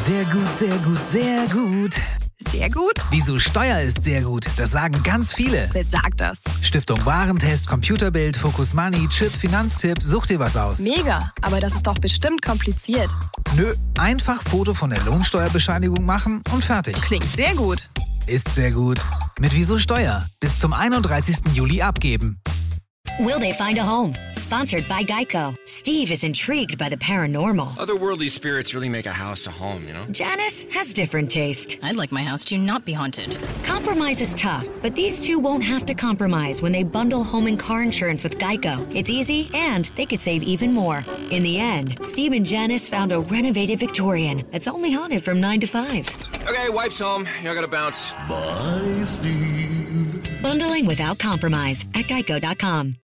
Sehr gut, sehr gut, sehr gut. Sehr gut? Wieso Steuer ist sehr gut, das sagen ganz viele. Wer sagt das? Stiftung Warentest, Computerbild, Focus Money, Chip, Finanztipp, such dir was aus. Mega, aber das ist doch bestimmt kompliziert. Nö, einfach Foto von der Lohnsteuerbescheinigung machen und fertig. Klingt sehr gut. Ist sehr gut. Mit Wieso Steuer. Bis zum 31. Juli abgeben. Will they find a home? Sponsored by Geico. Steve is intrigued by the paranormal. Otherworldly spirits really make a house a home, you know? Janice has different taste. I'd like my house to not be haunted. Compromise is tough, but these two won't have to compromise when they bundle home and car insurance with Geico. It's easy, and they could save even more. In the end, Steve and Janice found a renovated Victorian that's only haunted from 9 to 5. Okay, wife's home. I gotta bounce. Bye, Steve. Bundling without compromise at geico.com.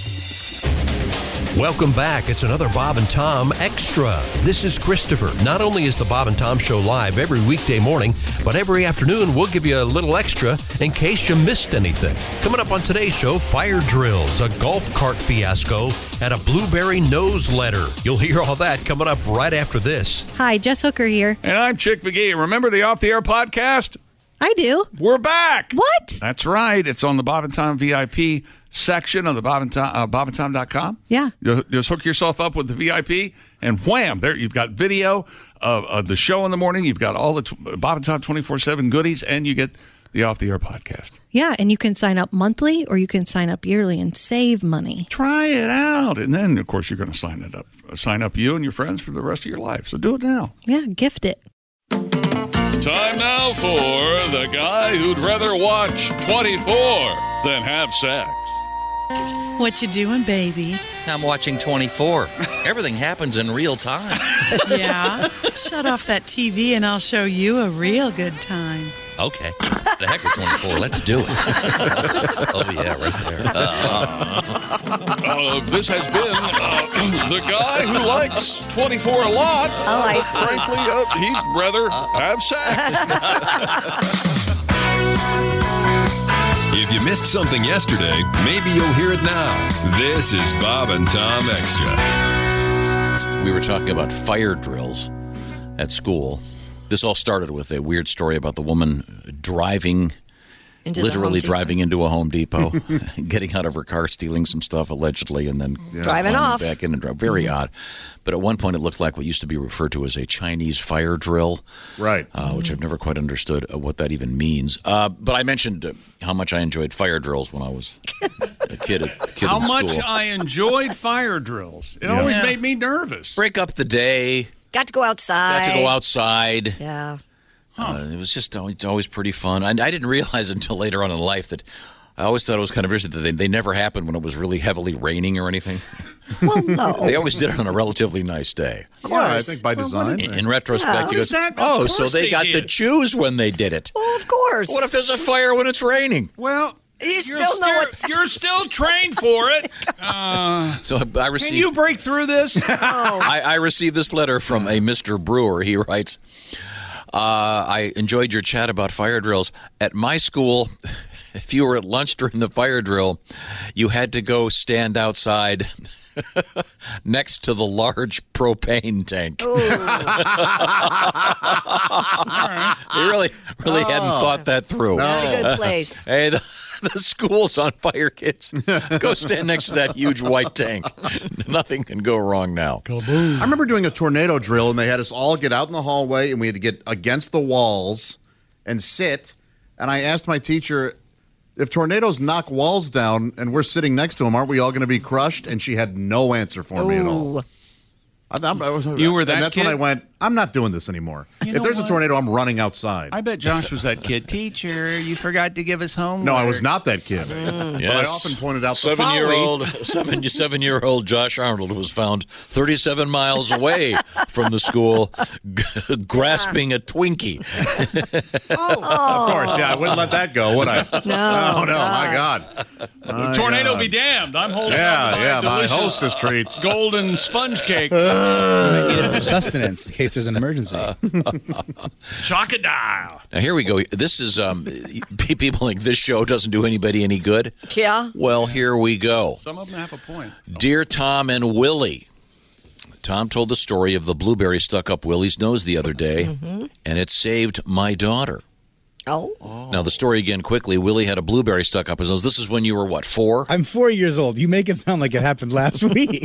Welcome back. It's another Bob and Tom Extra. This is Christopher. Not only is the Bob and Tom Show live every weekday morning, but every afternoon we'll give you a little extra in case you missed anything. Coming up on today's show, fire drills, a golf cart fiasco, and a blueberry nose letter. You'll hear all that coming up right after this. Hi, Jess Hooker here. And I'm Chick McGee. Remember the Off the Air podcast? I do. We're back. What? That's right. It's on the Bob and Tom VIP section of the bobandtom.com. Yeah. You just hook yourself up with the VIP, and wham, there you've got video of the show in the morning. You've got all the Bob and Tom 24/7 goodies, and you get the Off the Air podcast. Yeah, and you can sign up monthly or you can sign up yearly and save money. Try it out, and then of course you're going to sign up you and your friends for the rest of your life. So do it now. Yeah, gift it. Time now for the guy who'd rather watch 24 than have sex. What you doing, baby? I'm watching 24. Everything happens in real time. Yeah? Shut off that TV and I'll show you a real good time. Okay. The heck with 24. Let's do it. Oh, yeah, right there. This has been the guy who likes 24 a lot. Oh, I see. Frankly, he'd rather have sex. If you missed something yesterday, maybe you'll hear it now. This is Bob and Tom Extra. We were talking about fire drills at school. This all started with a weird story about the woman driving into a Home Depot, getting out of her car, stealing some stuff allegedly, and then driving off back in and drive. Very odd. But at one point, it looked like what used to be referred to as a Chinese fire drill, right? Which I've never quite understood what that even means. But I mentioned how much I enjoyed fire drills when I was a kid in school. How much I enjoyed fire drills. It always made me nervous. Break up the day. Got to go outside. Yeah. It was just always pretty fun. I didn't realize until later on in life that I always thought it was kind of interesting that they never happened when it was really heavily raining or anything. Well, no. They always did it on a relatively nice day. Of course. Yeah, I think by design. In retrospect, you go, so they got to choose when they did it. Well, of course. What if there's a fire when it's raining? Well, you're still trained for it. So I received. Can you break through this? I received this letter from a Mr. Brewer. He writes, I enjoyed your chat about fire drills. At my school, if you were at lunch during the fire drill, you had to go stand outside next to the large propane tank. They really hadn't thought that through. Not a good place. Hey, the school's on fire, kids. Go stand next to that huge white tank. Nothing can go wrong now. I remember doing a tornado drill, and they had us all get out in the hallway, and we had to get against the walls and sit. And I asked my teacher, if tornadoes knock walls down and we're sitting next to them, aren't we all going to be crushed? And she had no answer for me at all. You were that and that's kid? when I went, I'm not doing this anymore. If there's a tornado, I'm running outside. I bet Josh was that kid. Teacher, you forgot to give us homework. No, I was not that kid. But I often pointed out the folly. 7-year-old Josh Arnold was found 37 miles away from the school grasping a Twinkie. Of course, yeah. I wouldn't let that go, would I? No, my God. Tornado be damned. I'm holding on to my hostess treats. Golden sponge cake. Eat it for sustenance in case there's an emergency. Chocodile. Now, here we go. This is, people think this show doesn't do anybody any good. Yeah. Well, here we go. Some of them have a point. Dear Tom and Willie, Tom told the story of the blueberry stuck up Willie's nose the other day, and it saved my daughter. Oh. Now, the story again quickly. Willie had a blueberry stuck up his nose. This is when you were, what, 4? I'm 4 years old. You make it sound like it happened last week.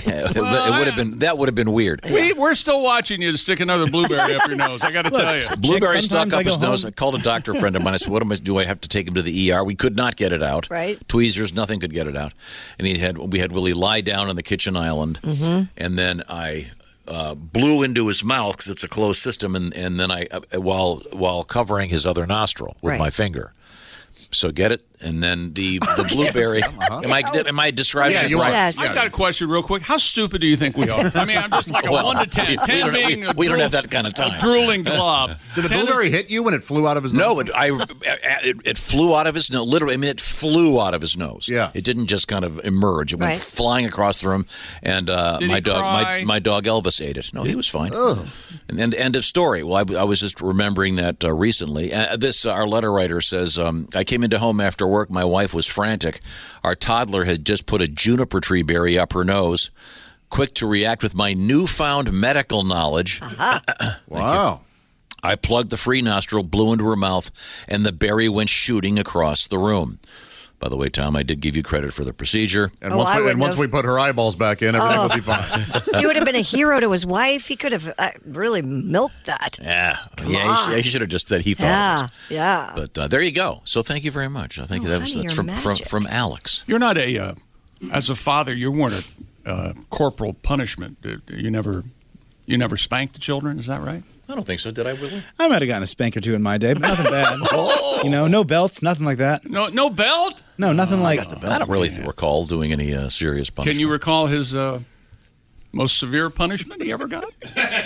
That would have been weird. We're still watching you to stick another blueberry up your nose. I got to tell you. Blueberry stuck up his nose. I called a doctor friend of mine. I said, do I have to take him to the ER? We could not get it out. Right. Tweezers, nothing could get it out. And we had Willie lie down on the kitchen island, and then I blew into his mouth because it's a closed system, and then I while covering his other nostril with my finger. So get it, and then the blueberry. Am I describing it right? Yes. I've got a question real quick. How stupid do you think we are? I mean, I'm just like a 1 to 10. 10 being we don't have that kind of time. A drooling glob. Did the blueberry hit you when it flew out of his nose? No, it flew out of his nose. Literally, I mean, it flew out of his nose. Yeah, it didn't just kind of emerge. It went flying across the room, and my dog Elvis ate it. No, he was fine. Oh. And end of story. Well, I was just remembering that recently. Our letter writer says, I came into home after work. My wife was frantic. Our toddler had just put a juniper tree berry up her nose. Quick to react with my newfound medical knowledge. Wow. I plugged the free nostril, blew into her mouth, and the berry went shooting across the room. By the way, Tom, I did give you credit for the procedure. And once we put her eyeballs back in, everything will be fine. He would have been a hero to his wife. He could have really milked that. Yeah. He should have just said he thought it was. Yeah. But there you go. So thank you very much. I think that's from Alex. You're not as a father, you weren't a corporal punishment. You never spanked the children, is that right? I don't think so. Did I, Willie? I might have gotten a spank or two in my day, but nothing bad. No belts, nothing like that. No belt? No, nothing like that. I don't really recall doing any serious punishment. Can you recall his most severe punishment he ever got?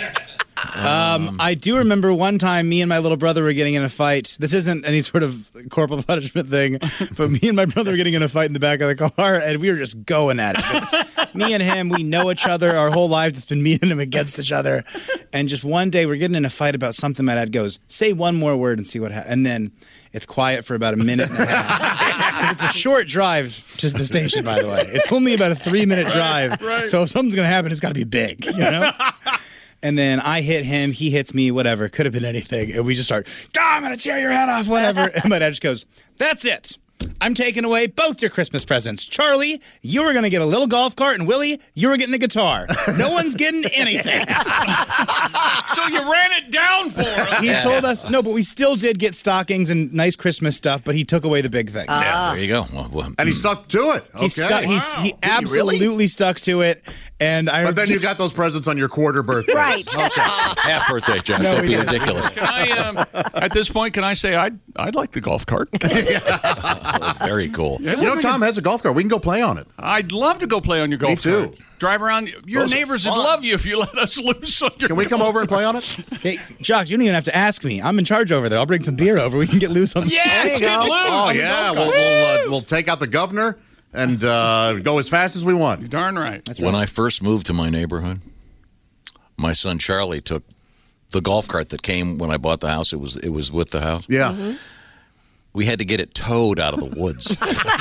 I do remember one time me and my little brother were getting in a fight. This isn't any sort of corporal punishment thing, but me and my brother were getting in a fight in the back of the car, and we were just going at it. Me and him, we know each other our whole lives. It's been me and him against each other. And just one day we're getting in a fight about something. My dad goes, say one more word and see what happens. And then it's quiet for about a minute and a half. It's a short drive to the station, by the way. It's only about a 3-minute drive. Right. So if something's going to happen, it's got to be big, And then I hit him, he hits me, whatever. Could have been anything. And we just start, I'm going to tear your head off, whatever. And my dad just goes, that's it. I'm taking away both your Christmas presents. Charlie, you were going to get a little golf cart, and Willie, you were getting a guitar. No one's getting anything. So you ran it down for him. He told us, no, but we still did get stockings and nice Christmas stuff, but he took away the big thing. Yeah, there you go. And he stuck to it. Okay. He absolutely stuck to it. But then you got those presents on your quarter birthday. Right. Okay. Half birthday, Josh. Don't be ridiculous. Can I, at this point, can I say I'd like the golf cart? Very cool. Tom has a golf cart. We can go play on it. I'd love to go play on your golf cart. Me too. Drive around. Your neighbors would love you if you let us loose on your Can we come over and play on it? Hey, Jock, you don't even have to ask me. I'm in charge over there. I'll bring some beer over. We can get loose on the get loose. Oh, yeah. We'll take out the governor and go as fast as we want. You're darn right. When I first moved to my neighborhood, my son Charlie took the golf cart that came when I bought the house. It was with the house. Yeah. Mm-hmm. We had to get it towed out of the woods.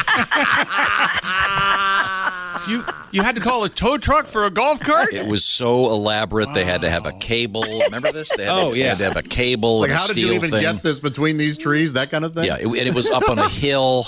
You had to call a tow truck for a golf cart? It was so elaborate. They had to have a cable. Remember this? They had to have a cable. Like, and a how did you even get this between these trees? That kind of thing? Yeah, and it was up on a hill.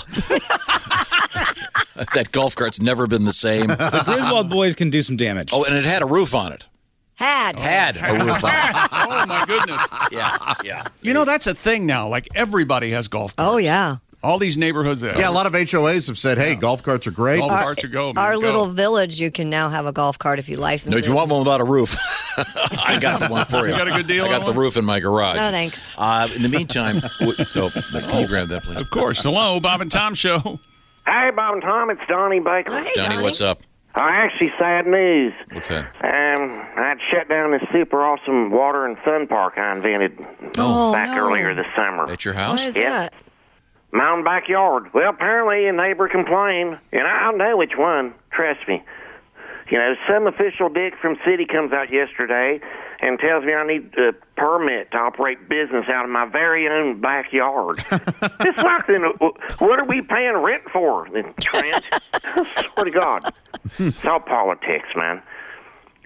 That golf cart's never been the same. The Griswold boys can do some damage. Oh, and it had a roof on it. Had a roof on it. Oh, my goodness. Yeah. That's a thing now. Like, everybody has golf carts. Oh, yeah. All these neighborhoods. Yeah, a lot of HOAs have said, hey, golf carts are great. Golf carts are go, man. Our little village, you can now have a golf cart if you license it. No, if you want one without a roof, I got the one for you. You got a good deal I got the roof in my garage. No, thanks. In the meantime, can you grab that, please? Of course. Hello, Bob and Tom Show. Hey, Bob and Tom, it's Donnie Baker. Hey, Donnie, what's up? Actually, sad news. What's that? I'd shut down this super awesome water and fun park I invented back earlier this summer. At your house? What is that? My own backyard. Well, apparently a neighbor complained, and I know which one. Trust me. Some official dick from city comes out yesterday and tells me I need a permit to operate business out of my very own backyard. It's like, then, what are we paying rent for? Then, I swear to God. It's all politics, man.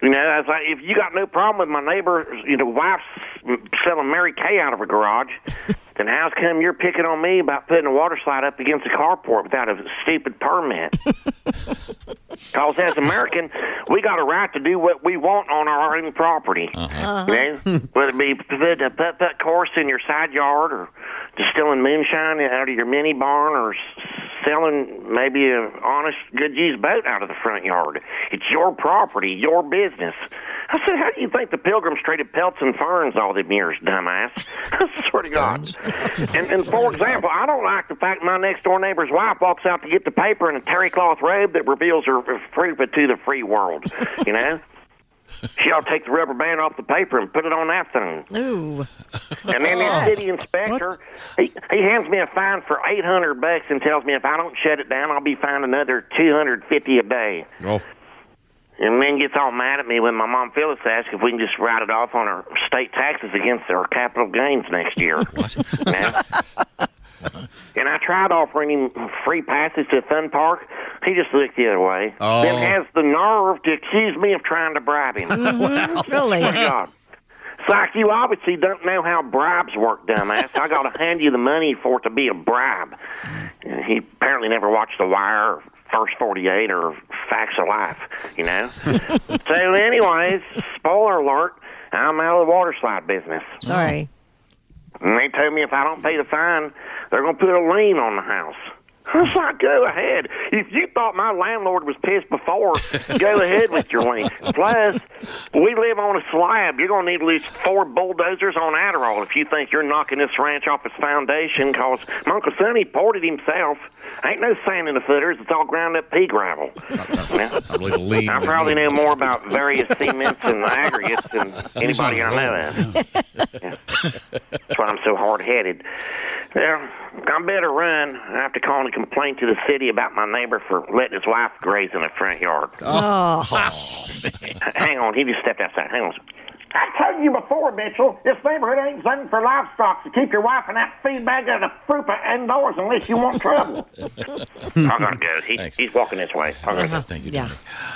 You know, I was like, if you got no problem with my neighbor, wife's selling Mary Kay out of her garage, then how's come you're picking on me about putting a water slide up against the carport without a stupid permit? Because as American, we got a right to do what we want on our own property. Uh-huh. You know? Whether it be put a putt-putt course in your side yard, or distilling moonshine out of your mini barn, or selling maybe an honest, good-used boat out of the front yard. It's your property, your business. I said, how do you think the Pilgrims traded pelts and ferns all them years, dumbass? I swear to God. And for example, I don't like the fact my next-door neighbor's wife walks out to get the paper in a terry cloth robe that reveals her fruit to the free world, you know? She ought to take the rubber band off the paper and put it on that thing. Ooh. And then the city inspector, he hands me a fine for $800 and tells me if I don't shut it down, I'll be fined another $250 a day. Oh. And then gets all mad at me when my mom Phyllis asks if we can just write it off on our state taxes against our capital gains next year. What? And I tried offering him free passes to a fun park. He just looked the other way. Oh. Then has the nerve to accuse me of trying to bribe him. Really? Oh, my God. It's like you obviously don't know how bribes work, dumbass. I got to hand you the money for it to be a bribe. And he apparently never watched The Wire or First 48 or Facts of Life, you know? So anyways, spoiler alert, I'm out of the water slide business. Sorry. And they told me if I don't pay the fine, they're going to put a lien on the house. I was like, go ahead. If you thought my landlord was pissed before, go ahead with your lien. Plus, we live on a slab. You're going to need at least 4 bulldozers on Adderall if you think you're knocking this ranch off its foundation, because my Uncle Sonny poured it himself. Ain't no sand in the footers. It's all ground up pea gravel. I probably know more about various cements and aggregates than anybody I know of. Yeah. That's why I'm so hard-headed. Well, I better run. I have to call and complain to the city about my neighbor for letting his wife graze in the front yard. Oh. Hang on. He just stepped outside. Hang on. I told you before, Mitchell, this neighborhood ain't zoned for livestock, so keep your wife and that feed bag of the frupa indoors unless you want trouble. I gotta go. He's walking this way. Thank you, Jimmy.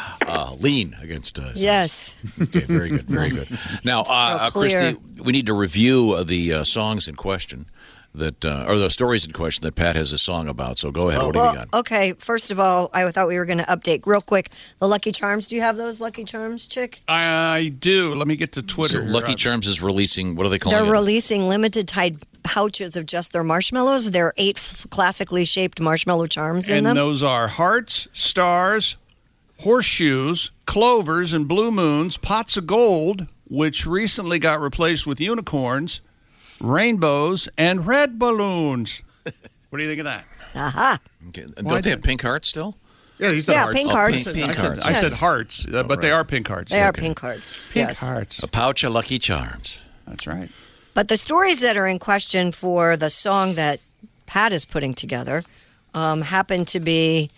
Lien against us. Yes. Okay, very good, very good. Now, Christy, we need to review the songs in question. That or the stories in question that Pat has a song about. So go ahead. What have you got? Okay, first of all, I thought we were going to update real quick the Lucky Charms. Do you have those Lucky Charms, Chick? I do. Let me get to Twitter. So Lucky Charms is releasing, what are they calling it? They're releasing limited time pouches of just their marshmallows. There are 8 classically shaped marshmallow charms in them. And those are hearts, stars, horseshoes, clovers, and blue moons, pots of gold, which recently got replaced with unicorns, rainbows, and red balloons. What do you think of that? Aha. Okay. Don't they have pink hearts still? Yeah, you said hearts. Pink hearts. Pink hearts. I said hearts, but they are pink hearts. They are pink hearts. Pink hearts. A pouch of Lucky Charms. That's right. But the stories that are in question for the song that Pat is putting together happen to be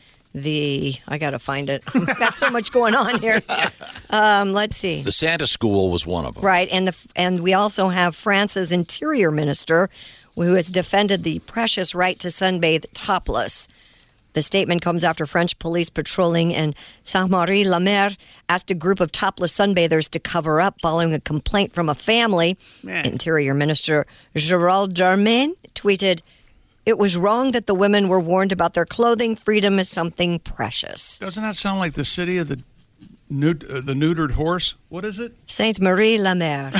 I got to find it. I've got so much going on here. Let's see. The Santa School was one of them. Right, and we also have France's interior minister, who has defended the precious right to sunbathe topless. The statement comes after French police patrolling in Saint-Marie-la-Mer asked a group of topless sunbathers to cover up following a complaint from a family. Interior Minister Gérald Darmanin tweeted, "It was wrong that the women were warned about their clothing. Freedom is something precious." Doesn't that sound like the city of the neutered horse? What is it? Saint-Marie-la-Mer.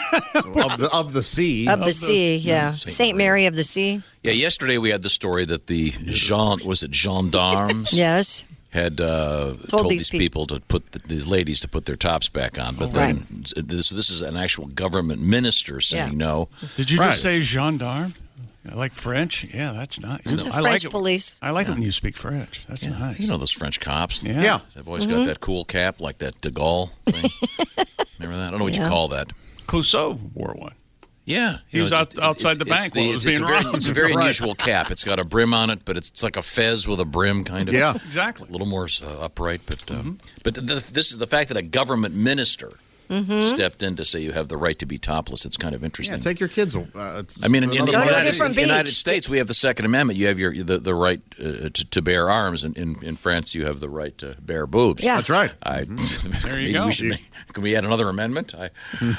of the sea. Of the sea, yeah. Saint Mary of the Sea. Yeah, yesterday we had the story that the gendarmes? Yes. Had told these people to these ladies to put their tops back on, but then this is an actual government minister saying no. Did you just say gendarme? I like French. Yeah, that's nice. It's a French police. I like it when you speak French. That's nice. You know those French cops? Yeah. They've always got that cool cap like that de Gaulle thing. Remember that? I don't know what you call that. Clouseau wore one. Yeah. He was outside the bank while it was being robbed. It's a very unusual cap. It's got a brim on it, but it's like a fez with a brim, kind of. Yeah, exactly. A little more upright. But this is the fact that a government minister stepped in to say you have the right to be topless. It's kind of interesting. Yeah, take your kids. I mean, in the United States, we have the Second Amendment. You have the right to bear arms. In France, you have the right to bear boobs. Yeah. That's right. There you go. Can we add another amendment? I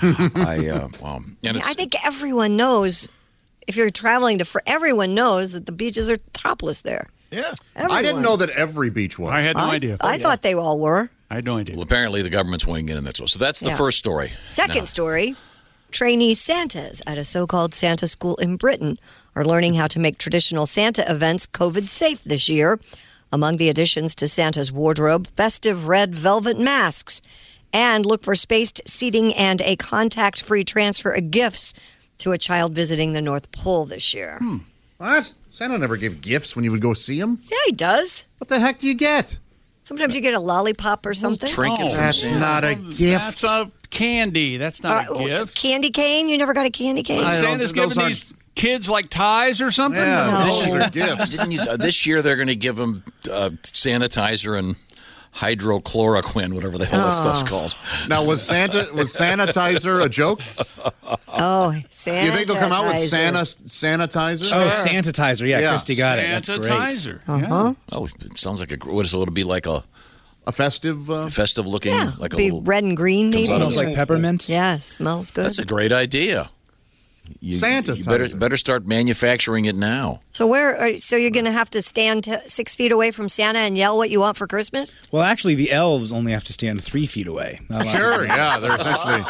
think everyone knows, if you're traveling everyone knows that the beaches are topless there. Yeah. Everyone. I didn't know that every beach was. I had no idea. I thought they all were. I had no idea. Well, apparently the government's weighing in on that. So that's the first story. Second story, trainee Santas at a so-called Santa school in Britain are learning how to make traditional Santa events COVID-safe this year. Among the additions to Santa's wardrobe, festive red velvet masks, and look for spaced seating and a contact-free transfer of gifts to a child visiting the North Pole this year. What? Santa never gave gifts when you would go see him? Yeah, he does. What the heck do you get? Sometimes you get a lollipop or something. That's not a gift. That's a candy. That's not a gift. Candy cane? You never got a candy cane? Santa's giving these kids like ties or something? Yeah, This those year, are gifts. this year they're going to give them sanitizer and hydrochloroquine, whatever the hell that stuff's called. Now, was sanitizer a joke? Oh, sanitizer. You think they'll come out with sanitizer? Oh, sanitizer. Yeah, Christy got it. That's great. Sanitizer. Uh-huh. Oh, it sounds like what is it? It'll be like a festive, looking, like a be little red and green, maybe. Smells like peppermint. Yeah, smells good. That's a great idea. You Sanitizer. better start manufacturing it now. So so you're going to have to stand 6 feet away from Santa and yell what you want for Christmas? Well, actually, the elves only have to stand 3 feet away. Sure, yeah, they're essentially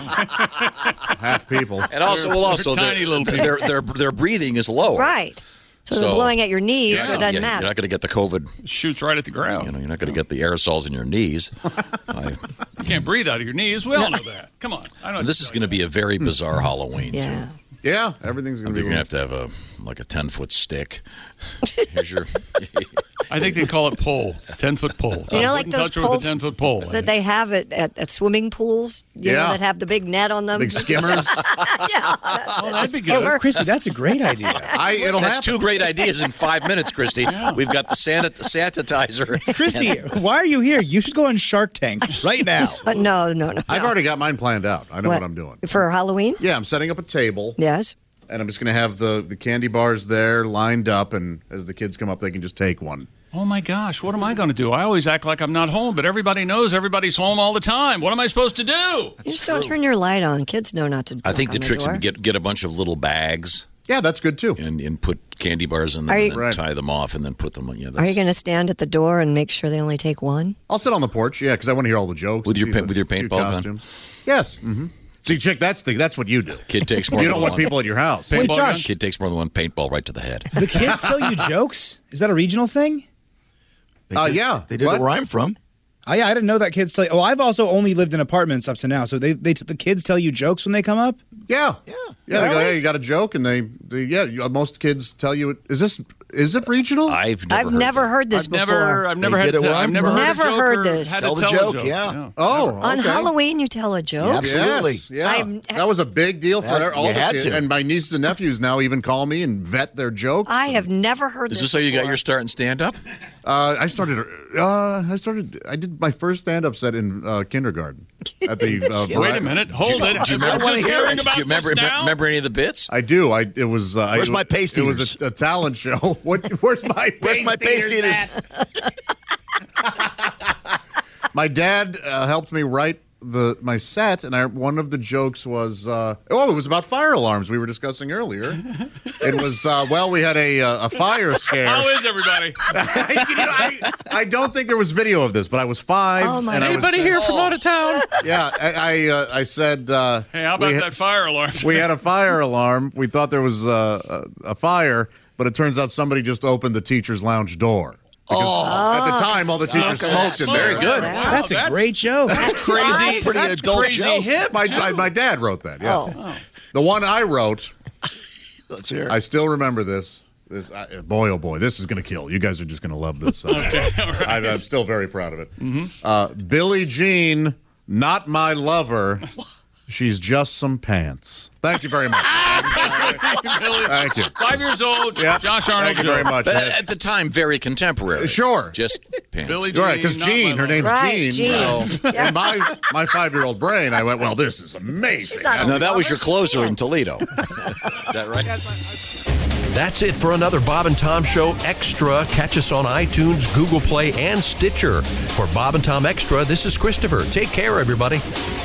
half people. And also, tiny little people. Their breathing is lower. Right. So they're blowing at your knees, so it doesn't matter. You're not going to get the COVID. Shoots right at the ground. You're not going to get the aerosols in your knees. You can't breathe out of your knees. We all know that. Come on. I know. This is going to be a very bizarre Halloween. Yeah. Yeah, everything's going to be. You're going to have a 10-foot stick. Here's your. I think they call it pole, 10-foot pole. You know, like those poles with a 10-foot pole that they have at swimming pools. You know, that have the big net on them. Big skimmers. Yeah, that'd be good. Christy, that's a great idea. That's 2 great ideas in 5 minutes, Christy. We've got the sanitizer. Christy, why are you here? You should go on Shark Tank right now. No. I've already got mine planned out. I know what I'm doing. For Halloween? Yeah, I'm setting up a table. Yes. And I'm just going to have the candy bars there lined up, and as the kids come up, they can just take one. Oh, my gosh. What am I going to do? I always act like I'm not home, but everybody knows everybody's home all the time. What am I supposed to do? You just don't turn your light on. Kids know not to. I think the trick's to get a bunch of little bags. Yeah, that's good, too. And put candy bars in them and then tie them off and then put them on. Yeah, are you going to stand at the door and make sure they only take one? I'll sit on the porch, because I want to hear all the jokes. With your paintball costumes. Yes. Mm-hmm. See, Chick, that's what you do. Kid takes more. You don't want people at your house. Wait, Josh. Kid takes more than one paintball right to the head. The kids tell you jokes? Is that a regional thing? Yeah. They did it where I'm from. Oh, yeah, I didn't know that kids tell you. Oh, I've also only lived in apartments up to now. So the kids tell you jokes when they come up? Yeah. They go, hey, you got a joke? And most kids tell you, is it regional? I've never heard this before. I've never heard this. Tell the joke, yeah. Oh, okay. On Halloween, you tell a joke? Yeah, absolutely. Yes, yeah. That was a big deal for all the kids. And my nieces and nephews now even call me and vet their jokes. I have never heard this. Is this how you got your start in stand-up? I did my first stand-up set in kindergarten at the. Wait a minute, hold it. Do you remember any of the bits? I do. It was. Where's my paste eaters? It was a talent show. Where's my paste eaters? My dad helped me write my set, and one of the jokes was it was about fire alarms we were discussing earlier. It was we had a fire scare. How is everybody? I don't think there was video of this, but I was 5. Oh my! Anybody here from out of town? Yeah, I said. Hey, how about that fire alarm? We had a fire alarm. We thought there was a fire, but it turns out somebody just opened the teacher's lounge door. Because at the time, all the teachers smoked in there. Very good. Wow, that's a great joke. Crazy, pretty adult joke. Hip. My dad wrote that. Yeah. The one I wrote. Let's hear it. I still remember this. Boy, oh boy, this is going to kill. You guys are just going to love this. Okay, all right. I'm still very proud of it. Mm-hmm. Billie Jean, not my lover. She's just some pants. Thank you very much. Thank you. 5 years old. Yeah. Josh Arnold. Thank you very much. But at the time, very contemporary. Sure. Just pants. Billie Right, because Jean, Jean, her name's Right, Jean. Jean. In my 5-year-old brain, I went, well, this is amazing. No, that was your closer in Toledo. Is that right? That's it for another Bob and Tom Show Extra. Catch us on iTunes, Google Play, and Stitcher. For Bob and Tom Extra, this is Christopher. Take care, everybody.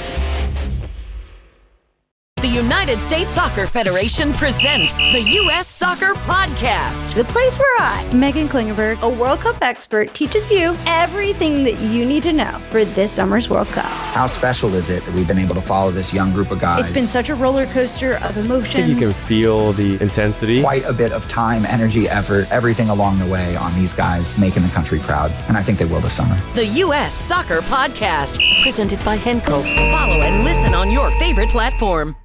The United States Soccer Federation presents the U.S. Soccer Podcast. The place where I, Megan Klingenberg, a World Cup expert, teaches you everything that you need to know for this summer's World Cup. How special is it that we've been able to follow this young group of guys? It's been such a roller coaster of emotions. I think you can feel the intensity. Quite a bit of time, energy, effort, everything along the way on these guys making the country proud. And I think they will this summer. The U.S. Soccer Podcast, presented by Henkel. Follow and listen on your favorite platform.